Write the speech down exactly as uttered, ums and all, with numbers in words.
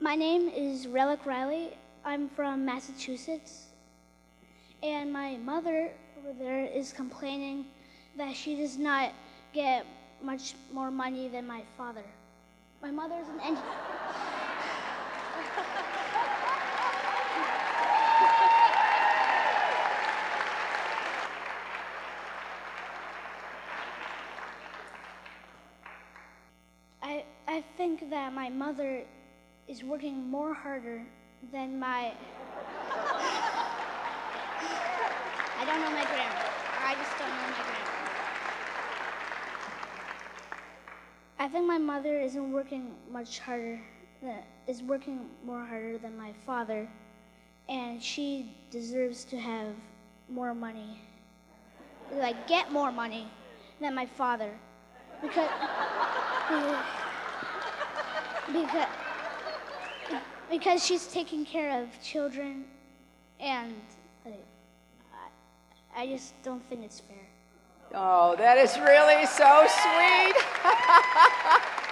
My name is Relic Riley. I'm from Massachusetts. And my mother over there is complaining that she does not get much more money than my father. My mother is an engineer. I, I think that my mother is working more harder than my... I don't know my grammar. I just don't know my grammar. I think my mother isn't working much harder, than, is working more harder than my father, and she deserves to have more money, like get more money than my father, because because because she's taking care of children, and like, I, I just don't think it's fair. Oh, that is really so sweet.